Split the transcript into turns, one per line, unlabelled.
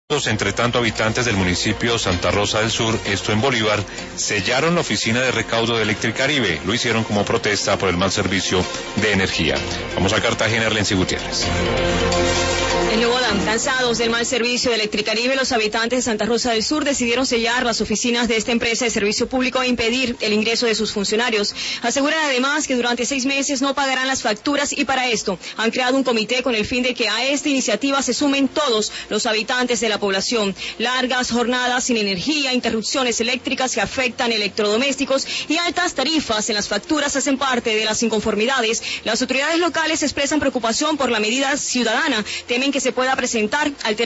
Entre tanto, habitantes del municipio Santa Rosa del Sur, esto en Bolívar, sellaron la oficina de recaudo de Electricaribe. Lo hicieron como protesta por el mal servicio de energía. Vamos a Cartagena, Erlency Gutiérrez.
En Lobodan, cansados del mal servicio de Electricaribe, los habitantes de Santa Rosa del Sur decidieron sellar las oficinas de esta empresa de servicio público e impedir el ingreso de sus funcionarios. Aseguran además que durante 6 meses no pagarán las facturas y para esto han creado un comité con el fin de que a esta iniciativa se sumen todos los habitantes de la población. Largas jornadas sin energía, interrupciones eléctricas que afectan electrodomésticos y altas tarifas en las facturas hacen parte de las inconformidades. Las autoridades locales expresan preocupación por la medida ciudadana, temen que se pueda presentar alternativas